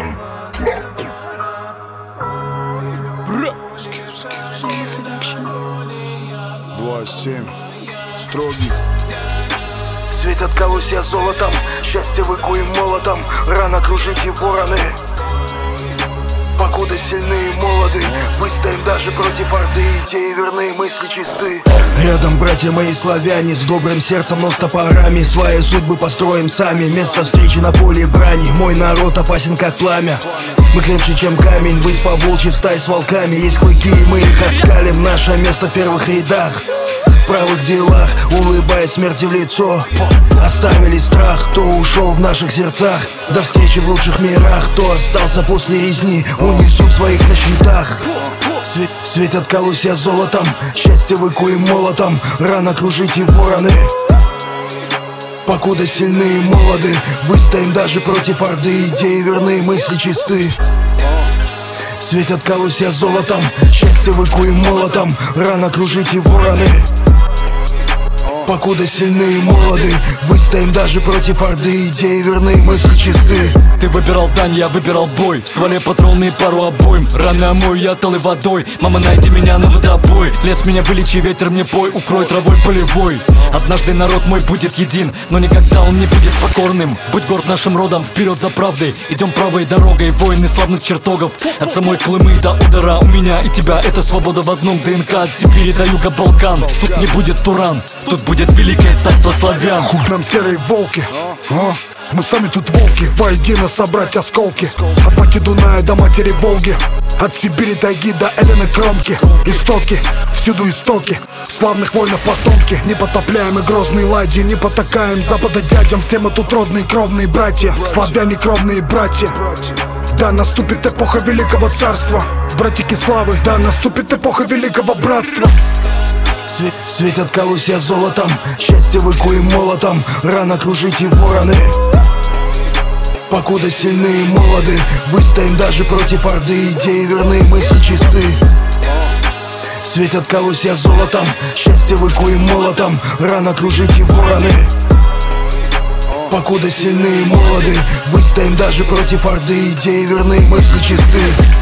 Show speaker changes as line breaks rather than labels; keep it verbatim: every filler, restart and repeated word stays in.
Славян. Два семь строгий.
Светят колосья золотом, счастье выкуем молотом, рано кружите вороны. Покуда сильны и молоды, выстоим даже против орды, идеи верны, мысли чисты. Рядом братья мои славяне, с добрым сердцем, но с топорами. Свои судьбы построим сами, место встречи на поле брани. Мой народ опасен как пламя, мы крепче чем камень. Быть по-волчьи в стае с волками, есть клыки и мы их оскалим. Наше место в первых рядах, в правых делах, улыбаясь смерти в лицо. Оставили страх, кто ушел в наших сердцах. До встречи в лучших мирах, кто остался после резни, унесут своих на счетах. Све светят колосья золотом, счастье выкуем молотом, рано кружите вороны. Покуда сильны и молоды, выстоим даже против орды, идеи верны, мысли чисты. Светят колосья золотом, счастье выкуем молотом, рано кружите вороны. Покуда сильны и молоды, выстоим даже против орды, идеи верны, мысли чисты.
Ты выбирал дань, я выбирал бой. В стволе патроны и пару обоим. Раны омою я талой водой. Мама, найди меня на водопой. Лес меня вылечи, ветер мне пой. Укрой травой полевой. Однажды народ мой будет един, но никогда он не будет покорным. Будь горд нашим родом, вперед за правдой. Идем правой дорогой, воины славных чертогов. От самой Клымы до Удара, у меня и тебя это свобода в одном ДНК. От Сибири до юга Балкан. Тут не будет Туран, тут будет великое царство славян.
Худ нам серые волки, а? Мы сами тут волки, воедино собрать осколки. От пати Дуная до матери Волги, от Сибири тайги до Элены кромки. Истоки, всюду истоки, славных воинов потомки. Непотопляемые грозные ладьи, не потакаем запада дядям. Все мы тут родные кровные братья, славяне кровные братья. Да наступит эпоха великого царства, братики славы, да наступит эпоха великого братства.
Свет, светят колосья золотом, счастье выкуем молотом, рано кружите вороны. Покуда сильны и молоды, выстоим даже против орды, идеи верны, мысли чисты. Светят колосья золотом, счастье выкуем молотом, рано кружите вороны. Покуда сильны и молоды, выстоим даже против орды, идеи верны, мысли чисты.